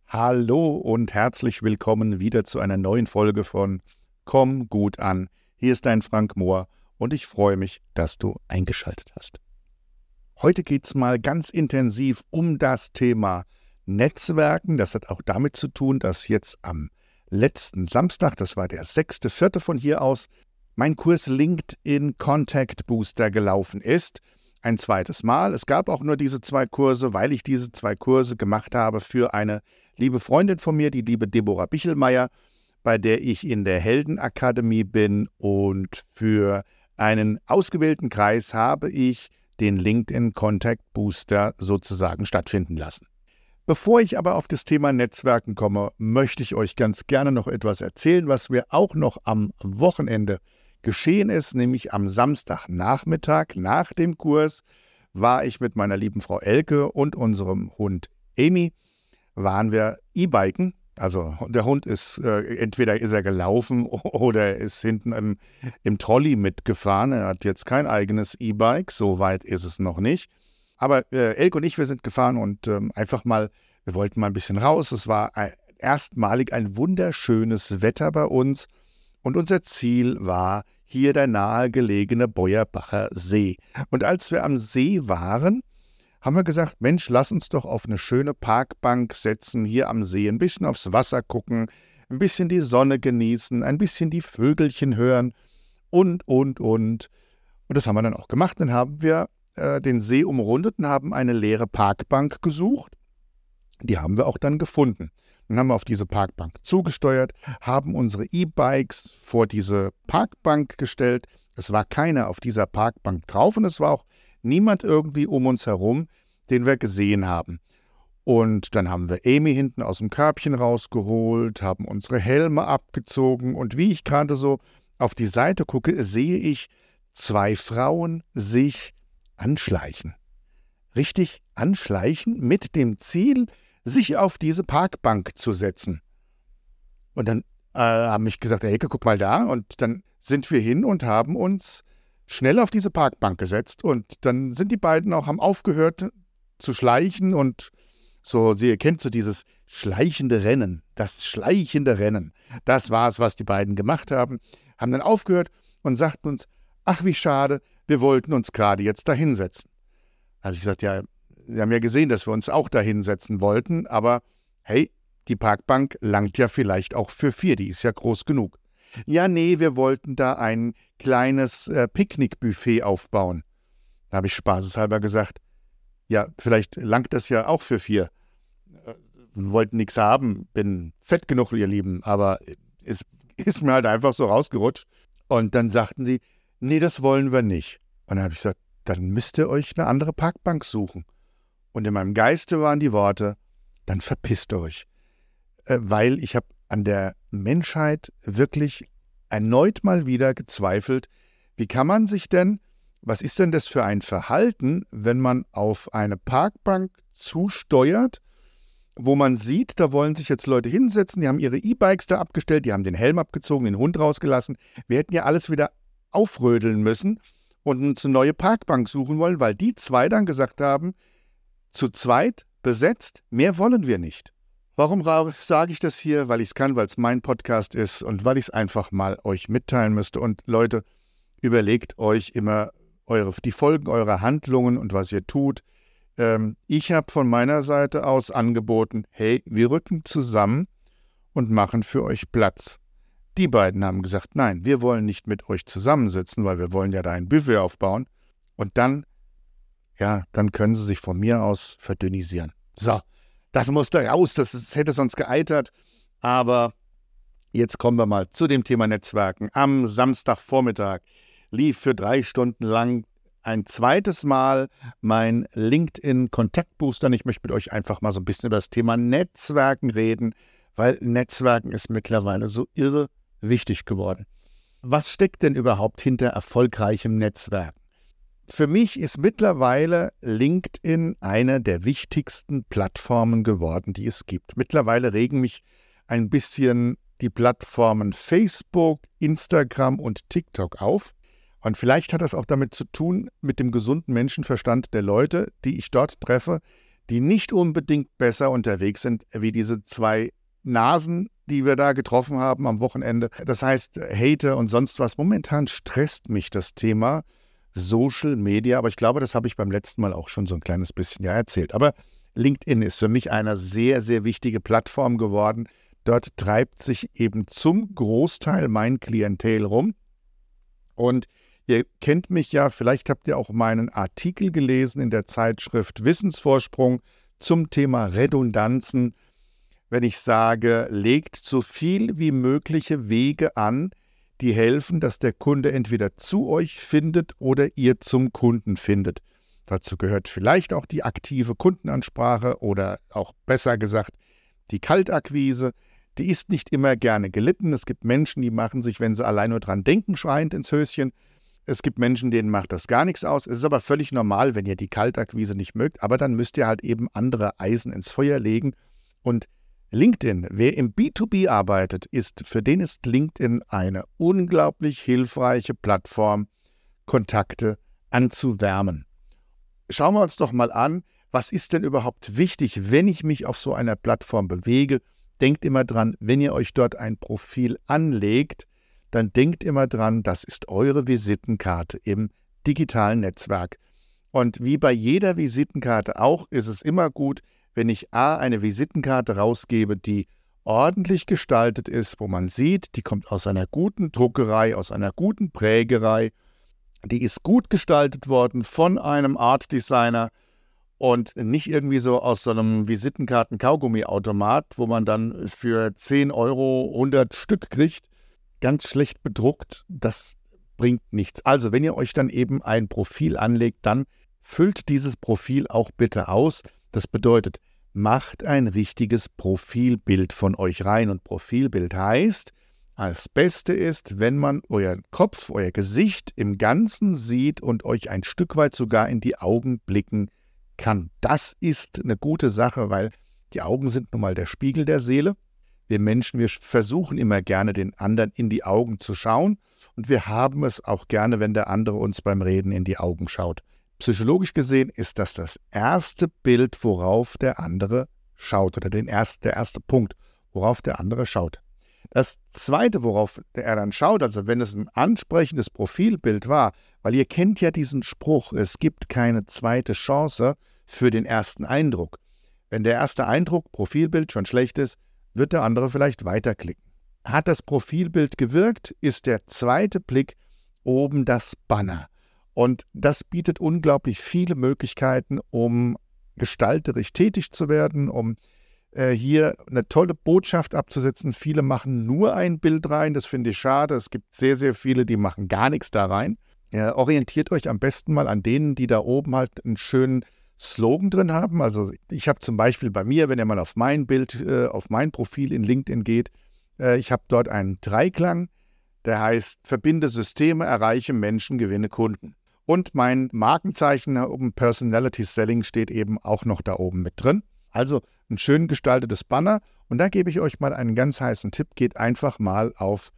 Hallo und herzlich willkommen wieder zu einer neuen Folge von Komm gut an. Hier ist dein Frank Mohr und ich freue mich, dass du eingeschaltet hast. Heute geht es mal ganz intensiv um das Thema Netzwerken. Das hat auch damit zu tun, dass jetzt am letzten Samstag, das war der 6.4. von hier aus, mein Kurs LinkedIn Contact Booster gelaufen ist. Ein zweites Mal. Es gab auch nur diese 2 Kurse, weil ich diese 2 Kurse gemacht habe für eine liebe Freundin von mir, die liebe Deborah Bichelmeier, bei der ich in der Heldenakademie bin, und für einen ausgewählten Kreis habe ich den LinkedIn Contact Booster sozusagen stattfinden lassen. Bevor ich aber auf das Thema Netzwerken komme, möchte ich euch ganz gerne noch etwas erzählen, was mir auch noch am Wochenende geschehen ist, nämlich am Samstagnachmittag nach dem Kurs war ich mit meiner lieben Frau Elke und unserem Hund Amy, waren wir E-Biken. Also der Hund ist, entweder ist er gelaufen oder ist hinten im Trolley mitgefahren. Er hat jetzt kein eigenes E-Bike, so weit ist es noch nicht. Aber Elke und ich, wir sind gefahren und wir wollten mal ein bisschen raus. Es war erstmalig ein wunderschönes Wetter bei uns. Und unser Ziel war hier der nahegelegene Beuerbacher See. Und als wir am See waren, haben wir gesagt, Mensch, lass uns doch auf eine schöne Parkbank setzen, hier am See, ein bisschen aufs Wasser gucken, ein bisschen die Sonne genießen, ein bisschen die Vögelchen hören und. Und das haben wir dann auch gemacht. Dann haben wir den See umrundet und haben eine leere Parkbank gesucht. Die haben wir auch dann gefunden. Dann haben wir auf diese Parkbank zugesteuert, haben unsere E-Bikes vor diese Parkbank gestellt. Es war keiner auf dieser Parkbank drauf und es war auch niemand irgendwie um uns herum, den wir gesehen haben. Und dann haben wir Amy hinten aus dem Körbchen rausgeholt, haben unsere Helme abgezogen und wie ich gerade so auf die Seite gucke, sehe ich 2 Frauen sich anschleichen. Richtig anschleichen mit dem Ziel, sich auf diese Parkbank zu setzen. Und dann haben mich gesagt, Elke, guck mal da. Und dann sind wir hin und haben uns schnell auf diese Parkbank gesetzt. Und dann sind die beiden auch, haben aufgehört zu schleichen und so, ihr kennt so dieses schleichende Rennen, das schleichende Rennen. Das war es, was die beiden gemacht haben. Haben dann aufgehört und sagten uns, ach wie schade, wir wollten uns gerade jetzt da hinsetzen. Da habe ich gesagt, ja, Sie haben ja gesehen, dass wir uns auch da hinsetzen wollten, aber hey, die Parkbank langt ja vielleicht auch für 4, die ist ja groß genug. Ja, nee, wir wollten da ein kleines Picknickbuffet aufbauen. Da habe ich spaßeshalber gesagt, ja, vielleicht langt das ja auch für 4. Wir wollten nichts haben, bin fett genug, ihr Lieben, aber es ist mir halt einfach so rausgerutscht. Und dann sagten sie, nee, das wollen wir nicht. Und dann habe ich gesagt, dann müsst ihr euch eine andere Parkbank suchen. Und in meinem Geiste waren die Worte, dann verpisst euch. Weil ich habe an der Menschheit wirklich erneut mal wieder gezweifelt, wie kann man sich denn, was ist denn das für ein Verhalten, wenn man auf eine Parkbank zusteuert, wo man sieht, da wollen sich jetzt Leute hinsetzen, die haben ihre E-Bikes da abgestellt, die haben den Helm abgezogen, den Hund rausgelassen. Wir hätten ja alles wieder aufrödeln müssen und uns eine neue Parkbank suchen wollen, weil die 2 dann gesagt haben, zu zweit besetzt, mehr wollen wir nicht. Warum sage ich das hier? Weil ich es kann, weil es mein Podcast ist und weil ich es einfach mal euch mitteilen müsste. Und Leute, überlegt euch immer die Folgen eurer Handlungen und was ihr tut. Ich habe von meiner Seite aus angeboten, hey, wir rücken zusammen und machen für euch Platz. Die beiden haben gesagt, nein, wir wollen nicht mit euch zusammensitzen, weil wir wollen ja da ein Buffet aufbauen. Und dann können sie sich von mir aus verdünnisieren. So, das musste raus, das hätte sonst geeitert. Aber jetzt kommen wir mal zu dem Thema Netzwerken. Am Samstagvormittag lief für 3 Stunden lang ein zweites Mal mein LinkedIn Kontaktbooster. Ich möchte mit euch einfach mal so ein bisschen über das Thema Netzwerken reden, weil Netzwerken ist mittlerweile so irre wichtig geworden. Was steckt denn überhaupt hinter erfolgreichem Netzwerken? Für mich ist mittlerweile LinkedIn eine der wichtigsten Plattformen geworden, die es gibt. Mittlerweile regen mich ein bisschen die Plattformen Facebook, Instagram und TikTok auf. Und vielleicht hat das auch damit zu tun, mit dem gesunden Menschenverstand der Leute, die ich dort treffe, die nicht unbedingt besser unterwegs sind, wie diese 2 Nasen, die wir da getroffen haben am Wochenende. Das heißt, Hater und sonst was. Momentan stresst mich das Thema Social Media, aber ich glaube, das habe ich beim letzten Mal auch schon so ein kleines bisschen erzählt. Aber LinkedIn ist für mich eine sehr, sehr wichtige Plattform geworden. Dort treibt sich eben zum Großteil mein Klientel rum. Und ihr kennt mich ja, vielleicht habt ihr auch meinen Artikel gelesen in der Zeitschrift Wissensvorsprung zum Thema Redundanzen. Wenn ich sage, legt so viel wie mögliche Wege an, die helfen, dass der Kunde entweder zu euch findet oder ihr zum Kunden findet. Dazu gehört vielleicht auch die aktive Kundenansprache oder auch besser gesagt die Kaltakquise. Die ist nicht immer gerne gelitten. Es gibt Menschen, die machen sich, wenn sie allein nur dran denken, schreiend ins Höschen. Es gibt Menschen, denen macht das gar nichts aus. Es ist aber völlig normal, wenn ihr die Kaltakquise nicht mögt. Aber dann müsst ihr halt eben andere Eisen ins Feuer legen. Und LinkedIn, wer im B2B arbeitet, für den ist LinkedIn eine unglaublich hilfreiche Plattform, Kontakte anzuwärmen. Schauen wir uns doch mal an, was ist denn überhaupt wichtig, wenn ich mich auf so einer Plattform bewege? Denkt immer dran, wenn ihr euch dort ein Profil anlegt, dann denkt immer dran, das ist eure Visitenkarte im digitalen Netzwerk. Und wie bei jeder Visitenkarte auch, ist es immer gut, wenn ich eine Visitenkarte rausgebe, die ordentlich gestaltet ist, wo man sieht, die kommt aus einer guten Druckerei, aus einer guten Prägerei, die ist gut gestaltet worden von einem Art Designer und nicht irgendwie so aus so einem Visitenkarten-Kaugummi-Automat, wo man dann für 10 Euro 100 Stück kriegt, ganz schlecht bedruckt. Das bringt nichts. Also wenn ihr euch dann eben ein Profil anlegt, dann füllt dieses Profil auch bitte aus. Das bedeutet, macht ein richtiges Profilbild von euch rein. Und Profilbild heißt, das Beste ist, wenn man euren Kopf, euer Gesicht im Ganzen sieht und euch ein Stück weit sogar in die Augen blicken kann. Das ist eine gute Sache, weil die Augen sind nun mal der Spiegel der Seele. Wir Menschen, wir versuchen immer gerne, den anderen in die Augen zu schauen. Und wir haben es auch gerne, wenn der andere uns beim Reden in die Augen schaut. Psychologisch gesehen ist das erste Bild, worauf der andere schaut, oder der erste Punkt, worauf der andere schaut. Das zweite, worauf er dann schaut, also wenn es ein ansprechendes Profilbild war, weil ihr kennt ja diesen Spruch, es gibt keine zweite Chance für den ersten Eindruck. Wenn der erste Eindruck, Profilbild, schon schlecht ist, wird der andere vielleicht weiterklicken. Hat das Profilbild gewirkt, ist der zweite Blick oben das Banner. Und das bietet unglaublich viele Möglichkeiten, um gestalterisch tätig zu werden, um hier eine tolle Botschaft abzusetzen. Viele machen nur ein Bild rein, das finde ich schade. Es gibt sehr, sehr viele, die machen gar nichts da rein. Orientiert euch am besten mal an denen, die da oben halt einen schönen Slogan drin haben. Also ich habe zum Beispiel bei mir, wenn ihr mal auf mein Bild, auf mein Profil in LinkedIn geht, ich habe dort einen Dreiklang, der heißt: Verbinde Systeme, erreiche Menschen, gewinne Kunden. Und mein Markenzeichen oben, Personality Selling, steht eben auch noch da oben mit drin. Also ein schön gestaltetes Banner. Und da gebe ich euch mal einen ganz heißen Tipp. Geht einfach mal auf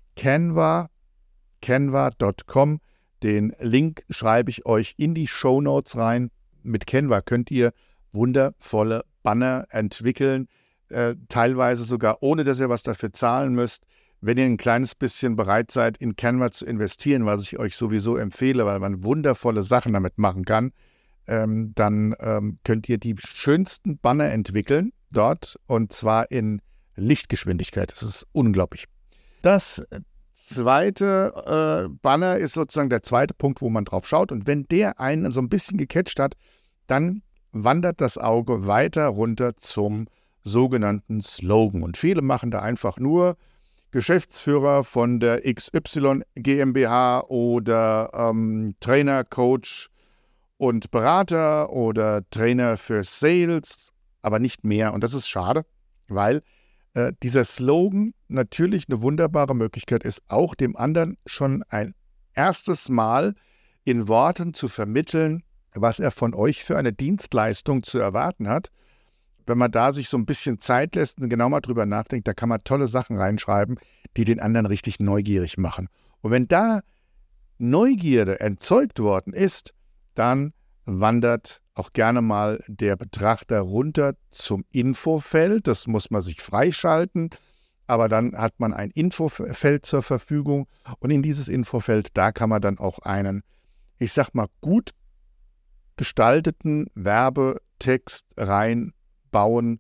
canva.com. Den Link schreibe ich euch in die Shownotes rein. Mit Canva könnt ihr wundervolle Banner entwickeln, teilweise sogar ohne, dass ihr was dafür zahlen müsst. Wenn ihr ein kleines bisschen bereit seid, in Canva zu investieren, was ich euch sowieso empfehle, weil man wundervolle Sachen damit machen kann, dann könnt ihr die schönsten Banner entwickeln dort, und zwar in Lichtgeschwindigkeit. Das ist unglaublich. Das zweite Banner ist sozusagen der zweite Punkt, wo man drauf schaut. Und wenn der einen so ein bisschen gecatcht hat, dann wandert das Auge weiter runter zum sogenannten Slogan. Und viele machen da einfach nur Geschäftsführer von der XY GmbH oder Trainer, Coach und Berater oder Trainer für Sales, aber nicht mehr. Und das ist schade, weil dieser Slogan natürlich eine wunderbare Möglichkeit ist, auch dem anderen schon ein erstes Mal in Worten zu vermitteln, was er von euch für eine Dienstleistung zu erwarten hat. Wenn man da sich so ein bisschen Zeit lässt und genau mal drüber nachdenkt, da kann man tolle Sachen reinschreiben, die den anderen richtig neugierig machen. Und wenn da Neugierde erzeugt worden ist, dann wandert auch gerne mal der Betrachter runter zum Infofeld. Das muss man sich freischalten, aber dann hat man ein Infofeld zur Verfügung und in dieses Infofeld, da kann man dann auch einen, ich sag mal, gut gestalteten Werbetext reinbauen,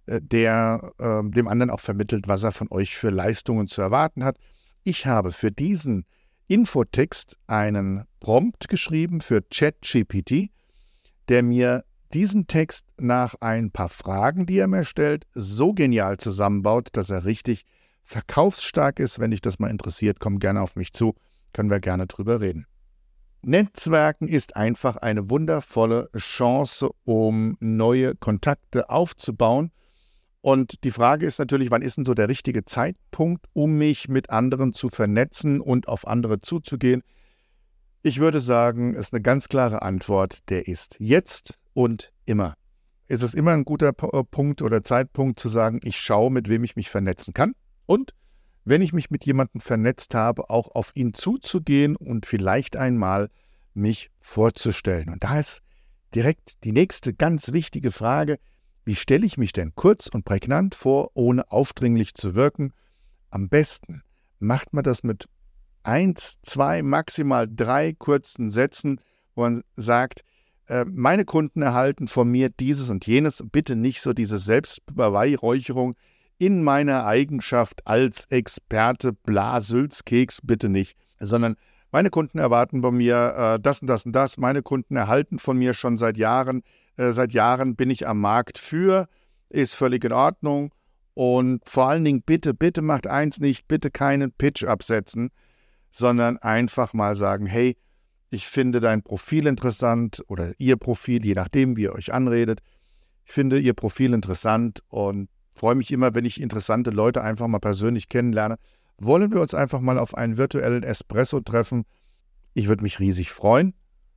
der dem anderen auch vermittelt, was er von euch für Leistungen zu erwarten hat. Ich habe für diesen Infotext einen Prompt geschrieben für ChatGPT, der mir diesen Text nach ein paar Fragen, die er mir stellt, so genial zusammenbaut, dass er richtig verkaufsstark ist. Wenn dich das mal interessiert, komm gerne auf mich zu, können wir gerne drüber reden. Netzwerken ist einfach eine wundervolle Chance, um neue Kontakte aufzubauen. Und die Frage ist natürlich, wann ist denn so der richtige Zeitpunkt, um mich mit anderen zu vernetzen und auf andere zuzugehen? Ich würde sagen, es ist eine ganz klare Antwort, der ist jetzt und immer. Ist es immer ein guter Punkt oder Zeitpunkt zu sagen, ich schaue, mit wem ich mich vernetzen kann und wenn ich mich mit jemandem vernetzt habe, auch auf ihn zuzugehen und vielleicht einmal mich vorzustellen. Und da ist direkt die nächste ganz wichtige Frage, wie stelle ich mich denn kurz und prägnant vor, ohne aufdringlich zu wirken? Am besten macht man das mit 1, 2, maximal 3 kurzen Sätzen, wo man sagt, meine Kunden erhalten von mir dieses und jenes, bitte nicht so diese Selbstbeweihräucherung in meiner Eigenschaft als Experte, bla, Sülzkeks, bitte nicht, sondern meine Kunden erwarten bei mir das und das und das, meine Kunden erhalten von mir schon seit Jahren bin ich am Markt für, ist völlig in Ordnung und vor allen Dingen bitte macht eins nicht, bitte keinen Pitch absetzen, sondern einfach mal sagen, hey, ich finde dein Profil interessant oder Ihr Profil, je nachdem, wie ihr euch anredet. Ich finde Ihr Profil interessant und freue mich immer, wenn ich interessante Leute einfach mal persönlich kennenlerne. Wollen wir uns einfach mal auf einen virtuellen Espresso treffen? Ich würde mich riesig freuen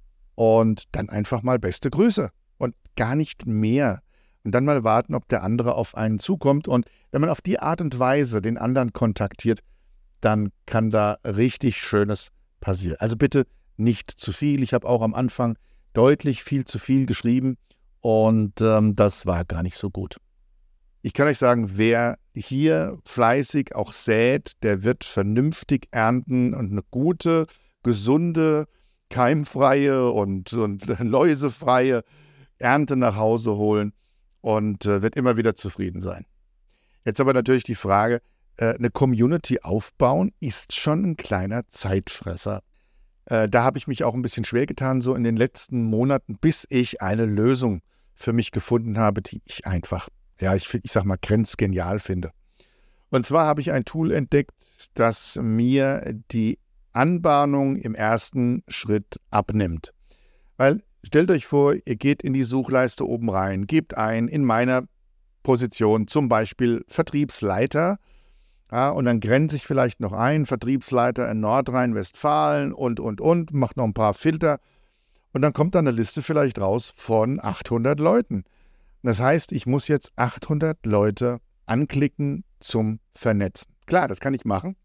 und dann einfach mal beste Grüße und gar nicht mehr. Und dann mal warten, ob der andere auf einen zukommt. Und wenn man auf die Art und Weise den anderen kontaktiert, dann kann da richtig Schönes passieren. Also bitte nicht zu viel. Ich habe auch am Anfang deutlich viel zu viel geschrieben und das war gar nicht so gut. Ich kann euch sagen, wer hier fleißig auch sät, der wird vernünftig ernten und eine gute, gesunde, keimfreie und läusefreie Ernte nach Hause holen und wird immer wieder zufrieden sein. Jetzt aber natürlich die Frage, eine Community aufbauen ist schon ein kleiner Zeitfresser. Da habe ich mich auch ein bisschen schwer getan, so in den letzten Monaten, bis ich eine Lösung für mich gefunden habe, die ich einfach, ich sag mal, grenzgenial finde. Und zwar habe ich ein Tool entdeckt, das mir die Anbahnung im ersten Schritt abnimmt. Weil, stellt euch vor, ihr geht in die Suchleiste oben rein, gebt ein, in meiner Position zum Beispiel Vertriebsleiter, ja, und dann grenze ich vielleicht noch ein, Vertriebsleiter in Nordrhein-Westfalen und, macht noch ein paar Filter und dann kommt da eine Liste vielleicht raus von 800 Leuten. Das heißt, ich muss jetzt 800 Leute anklicken zum Vernetzen. Klar, das kann ich machen,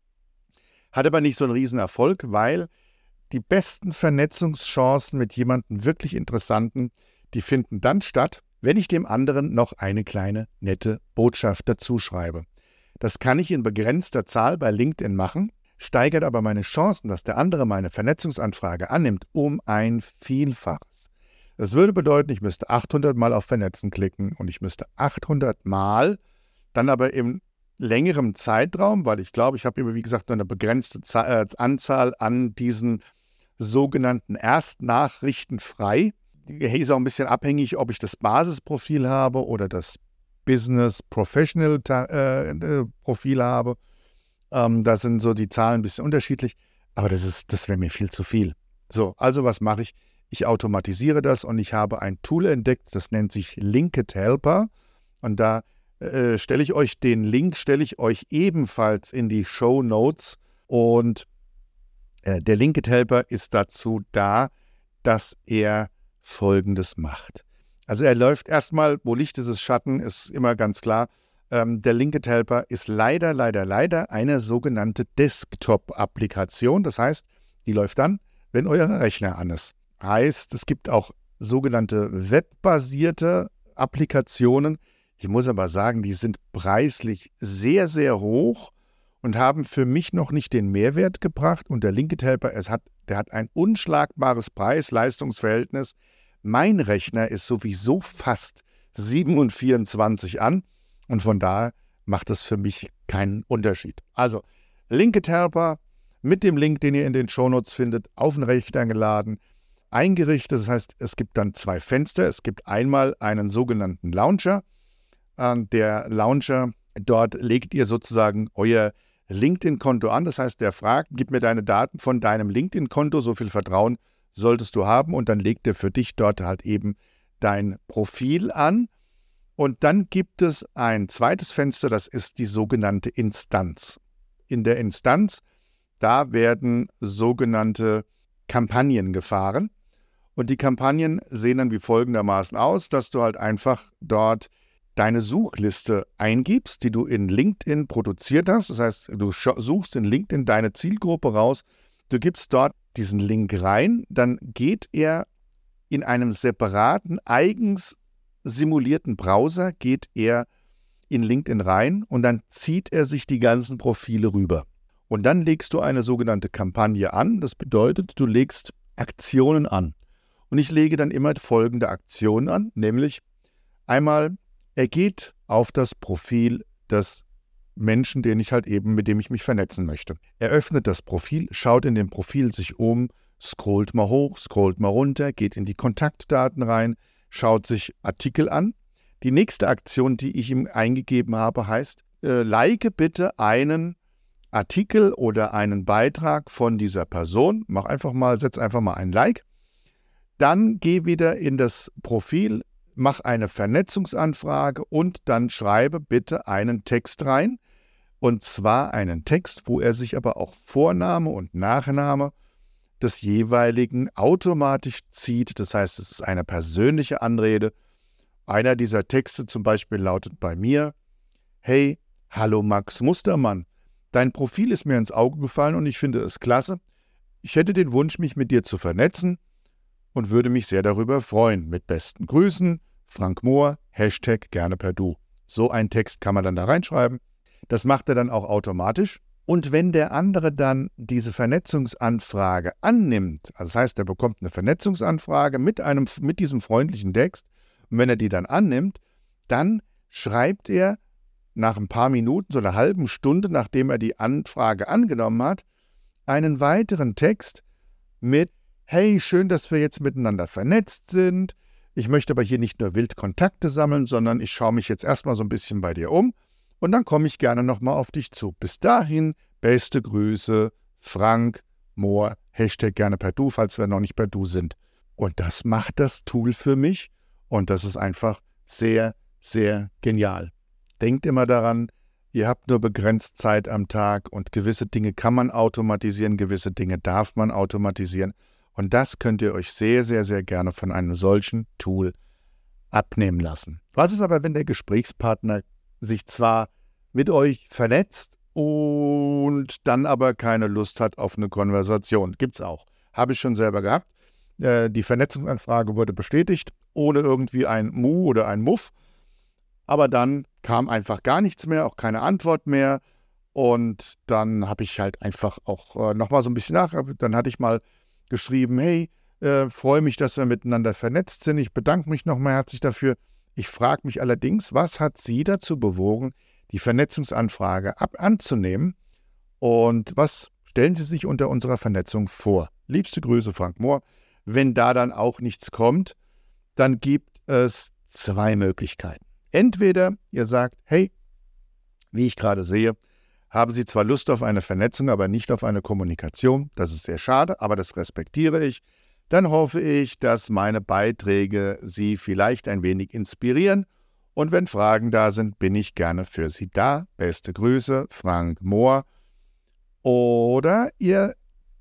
hat aber nicht so einen riesen Erfolg, weil die besten Vernetzungschancen mit jemandem wirklich Interessanten, die finden dann statt, wenn ich dem anderen noch eine kleine nette Botschaft dazu schreibe. Das kann ich in begrenzter Zahl bei LinkedIn machen, steigert aber meine Chancen, dass der andere meine Vernetzungsanfrage annimmt, um ein Vielfaches. Das würde bedeuten, ich müsste 800 Mal auf Vernetzen klicken und ich müsste 800 Mal, dann aber im längeren Zeitraum, weil ich glaube, ich habe immer, wie gesagt, nur eine begrenzte Anzahl an diesen sogenannten Erstnachrichten frei. Hier ist auch ein bisschen abhängig, ob ich das Basisprofil habe oder das Business Professional Profil habe. Da sind so die Zahlen ein bisschen unterschiedlich, aber das wäre mir viel zu viel. So, also was mache ich? Ich automatisiere das und ich habe ein Tool entdeckt, das nennt sich Linked Helper und da stelle ich euch den Link, ebenfalls in die Shownotes und der Linked Helper ist dazu da, dass er Folgendes macht. Also er läuft erstmal, wo Licht ist, ist Schatten, ist immer ganz klar. Der Linked Helper ist leider eine sogenannte Desktop-Applikation. Das heißt, die läuft dann, wenn euer Rechner an ist. Heißt, es gibt auch sogenannte webbasierte Applikationen. Ich muss aber sagen, die sind preislich sehr, sehr hoch und haben für mich noch nicht den Mehrwert gebracht. Und der Linked Helper, der hat ein unschlagbares Preis-Leistungs-Verhältnis. Mein Rechner ist sowieso fast 7 und 24 an und von daher macht es für mich keinen Unterschied. Also Linked Helper mit dem Link, den ihr in den Shownotes findet, auf den Rechner geladen, eingerichtet. Das heißt, es gibt dann 2 Fenster. Es gibt einmal einen sogenannten Launcher. Der Launcher, dort legt ihr sozusagen euer LinkedIn-Konto an. Das heißt, der fragt, gib mir deine Daten von deinem LinkedIn-Konto, so viel Vertrauen solltest du haben und dann legt er für dich dort halt eben dein Profil an. Und dann gibt es ein zweites Fenster, das ist die sogenannte Instanz. In der Instanz, da werden sogenannte Kampagnen gefahren. Und die Kampagnen sehen dann wie folgendermaßen aus, dass du halt einfach dort deine Suchliste eingibst, die du in LinkedIn produziert hast. Das heißt, du suchst in LinkedIn deine Zielgruppe raus, du gibst dort diesen Link rein, dann geht er in einem separaten, eigens simulierten Browser, geht er in LinkedIn rein und dann zieht er sich die ganzen Profile rüber. Und dann legst du eine sogenannte Kampagne an. Das bedeutet, du legst Aktionen an. Und ich lege dann immer folgende Aktionen an, nämlich einmal, er geht auf das Profil des Menschen, mit dem ich mich vernetzen möchte. Er öffnet das Profil, schaut in dem Profil sich um, scrollt mal hoch, scrollt mal runter, geht in die Kontaktdaten rein, schaut sich Artikel an. Die nächste Aktion, die ich ihm eingegeben habe, heißt, like bitte einen Artikel oder einen Beitrag von dieser Person. Setz einfach mal ein Like. Dann geh wieder in das Profil, mach eine Vernetzungsanfrage und dann schreibe bitte einen Text rein. Und zwar einen Text, wo er sich aber auch Vorname und Nachname des jeweiligen automatisch zieht. Das heißt, es ist eine persönliche Anrede. Einer dieser Texte zum Beispiel lautet bei mir: Hey, hallo Max Mustermann. Dein Profil ist mir ins Auge gefallen und ich finde es klasse. Ich hätte den Wunsch, mich mit dir zu vernetzen und würde mich sehr darüber freuen. Mit besten Grüßen, Frank Mohr, Hashtag gerne per Du. So einen Text kann man dann da reinschreiben. Das macht er dann auch automatisch. Und wenn der andere dann diese Vernetzungsanfrage annimmt, also das heißt, er bekommt eine Vernetzungsanfrage mit diesem freundlichen Text, und wenn er die dann annimmt, dann schreibt er nach ein paar Minuten, so einer halben Stunde, nachdem er die Anfrage angenommen hat, einen weiteren Text mit: Hey, schön, dass wir jetzt miteinander vernetzt sind. Ich möchte aber hier nicht nur wild Kontakte sammeln, sondern ich schaue mich jetzt erstmal so ein bisschen bei dir um und dann komme ich gerne nochmal auf dich zu. Bis dahin, beste Grüße, Frank Mohr, Hashtag gerne per Du, falls wir noch nicht per Du sind. Und das macht das Tool für mich und das ist einfach sehr, sehr genial. Denkt immer daran, ihr habt nur begrenzt Zeit am Tag und gewisse Dinge kann man automatisieren, gewisse Dinge darf man automatisieren. Und das könnt ihr euch sehr, sehr, sehr gerne von einem solchen Tool abnehmen lassen. Was ist aber, wenn der Gesprächspartner sich zwar mit euch vernetzt und dann aber keine Lust hat auf eine Konversation? Gibt's auch. Habe ich schon selber gehabt. Die Vernetzungsanfrage wurde bestätigt, ohne irgendwie ein Mu oder ein Muff. Aber dann kam einfach gar nichts mehr, auch keine Antwort mehr. Und dann habe ich halt einfach auch nochmal so ein bisschen dann hatte ich mal geschrieben: Hey, freue mich, dass wir miteinander vernetzt sind. Ich bedanke mich nochmal herzlich dafür. Ich frage mich allerdings, was hat Sie dazu bewogen, die Vernetzungsanfrage anzunehmen? Und was stellen Sie sich unter unserer Vernetzung vor? Liebste Grüße, Frank Mohr. Wenn da dann auch nichts kommt, dann gibt es 2 Möglichkeiten. Entweder ihr sagt: Hey, wie ich gerade sehe, haben Sie zwar Lust auf eine Vernetzung, aber nicht auf eine Kommunikation. Das ist sehr schade, aber das respektiere ich. Dann hoffe ich, dass meine Beiträge Sie vielleicht ein wenig inspirieren. Und wenn Fragen da sind, bin ich gerne für Sie da. Beste Grüße, Frank Mohr. Oder ihr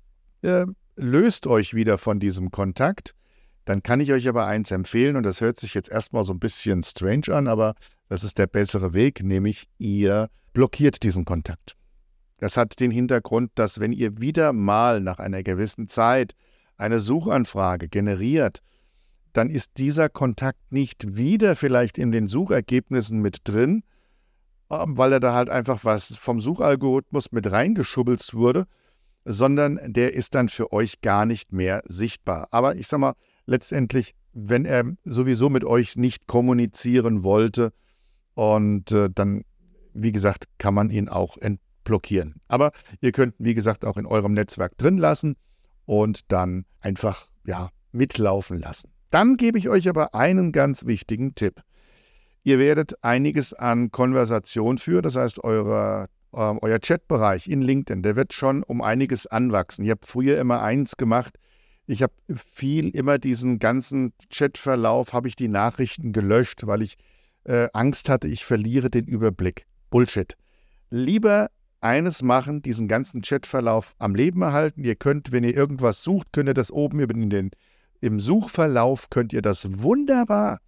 löst euch wieder von diesem Kontakt. Dann kann ich euch aber eins empfehlen, und das hört sich jetzt erstmal so ein bisschen strange an, aber das ist der bessere Weg, nämlich ihr blockiert diesen Kontakt. Das hat den Hintergrund, dass wenn ihr wieder mal nach einer gewissen Zeit eine Suchanfrage generiert, dann ist dieser Kontakt nicht wieder vielleicht in den Suchergebnissen mit drin, weil er da halt einfach was vom Suchalgorithmus mit reingeschubbelt wurde, sondern der ist dann für euch gar nicht mehr sichtbar. Aber ich sag mal, letztendlich, wenn er sowieso mit euch nicht kommunizieren wollte, und dann, wie gesagt, kann man ihn auch entblockieren. Aber ihr könnt, wie gesagt, auch in eurem Netzwerk drin lassen und dann einfach mitlaufen lassen. Dann gebe ich euch aber einen ganz wichtigen Tipp. Ihr werdet einiges an Konversation führen, das heißt, euer Chatbereich in LinkedIn, der wird schon um einiges anwachsen. Ich habe früher immer eins gemacht, ich habe immer diesen ganzen Chatverlauf, habe ich die Nachrichten gelöscht, weil ich Angst hatte, ich verliere den Überblick. Bullshit. Lieber eines machen, diesen ganzen Chatverlauf am Leben erhalten. Ihr könnt, wenn ihr irgendwas sucht, könnt ihr das oben im Suchverlauf, könnt ihr das wunderbar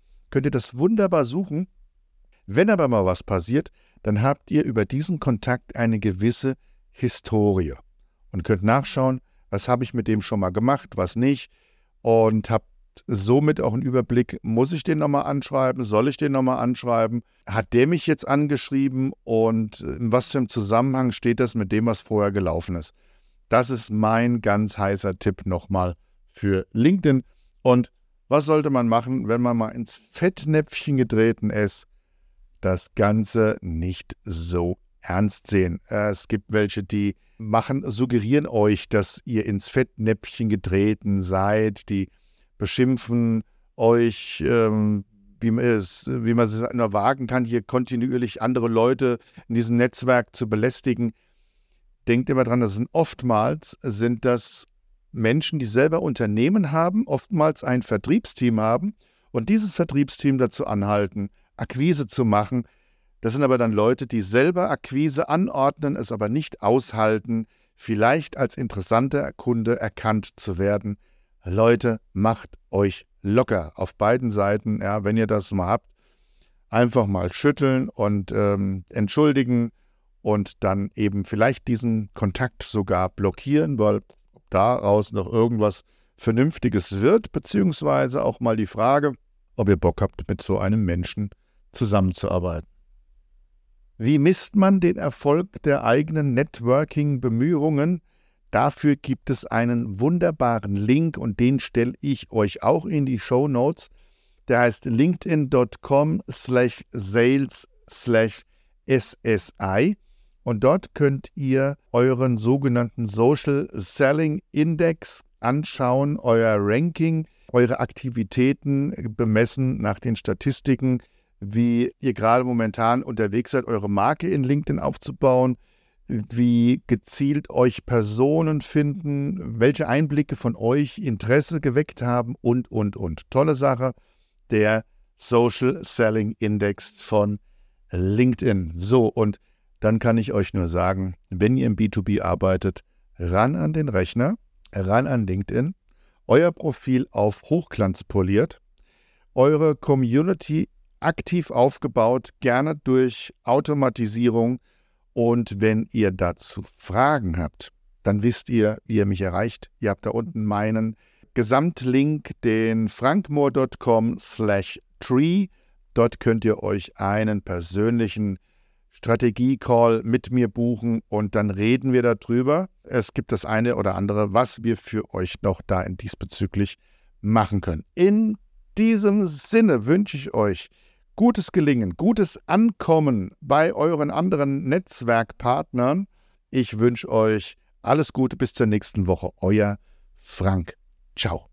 suchen. Wenn aber mal was passiert, dann habt ihr über diesen Kontakt eine gewisse Historie und könnt nachschauen, was habe ich mit dem schon mal gemacht, was nicht, und habt somit auch einen Überblick, muss ich den nochmal anschreiben, soll ich den nochmal anschreiben, hat der mich jetzt angeschrieben und in was für einem Zusammenhang steht das mit dem, was vorher gelaufen ist. Das ist mein ganz heißer Tipp nochmal für LinkedIn. Und was sollte man machen, wenn man mal ins Fettnäpfchen getreten ist? Das Ganze nicht so ernst sehen. Es gibt welche, die suggerieren euch, dass ihr ins Fettnäpfchen getreten seid, die beschimpfen euch, wie man es nur wagen kann, hier kontinuierlich andere Leute in diesem Netzwerk zu belästigen. Denkt immer dran, oftmals sind das Menschen, die selber Unternehmen haben, oftmals ein Vertriebsteam haben und dieses Vertriebsteam dazu anhalten, Akquise zu machen. Das sind aber dann Leute, die selber Akquise anordnen, es aber nicht aushalten, vielleicht als interessanter Kunde erkannt zu werden. Leute, macht euch locker auf beiden Seiten. Ja, wenn ihr das mal habt, einfach mal schütteln und entschuldigen und dann eben vielleicht diesen Kontakt sogar blockieren, weil daraus noch irgendwas Vernünftiges wird, beziehungsweise auch mal die Frage, ob ihr Bock habt, mit so einem Menschen zusammenzuarbeiten. Wie misst man den Erfolg der eigenen Networking-Bemühungen? Dafür gibt es einen wunderbaren Link und den stelle ich euch auch in die Shownotes. Der heißt linkedin.com/sales/SSI und dort könnt ihr euren sogenannten Social Selling Index anschauen, euer Ranking, eure Aktivitäten bemessen nach den Statistiken, wie ihr gerade momentan unterwegs seid, eure Marke in LinkedIn aufzubauen, wie gezielt euch Personen finden, welche Einblicke von euch Interesse geweckt haben und. Tolle Sache, der Social Selling Index von LinkedIn. So, und dann kann ich euch nur sagen, wenn ihr im B2B arbeitet, ran an den Rechner, ran an LinkedIn, euer Profil auf Hochglanz poliert, eure Community aktiv aufgebaut, gerne durch Automatisierung. Und wenn ihr dazu Fragen habt, dann wisst ihr, wie ihr mich erreicht. Ihr habt da unten meinen Gesamtlink, den frankmoor.com/tree. Dort könnt ihr euch einen persönlichen Strategie-Call mit mir buchen und dann reden wir darüber. Es gibt das eine oder andere, was wir für euch noch da diesbezüglich machen können. In diesem Sinne wünsche ich euch gutes Gelingen, gutes Ankommen bei euren anderen Netzwerkpartnern. Ich wünsche euch alles Gute bis zur nächsten Woche. Euer Frank. Ciao.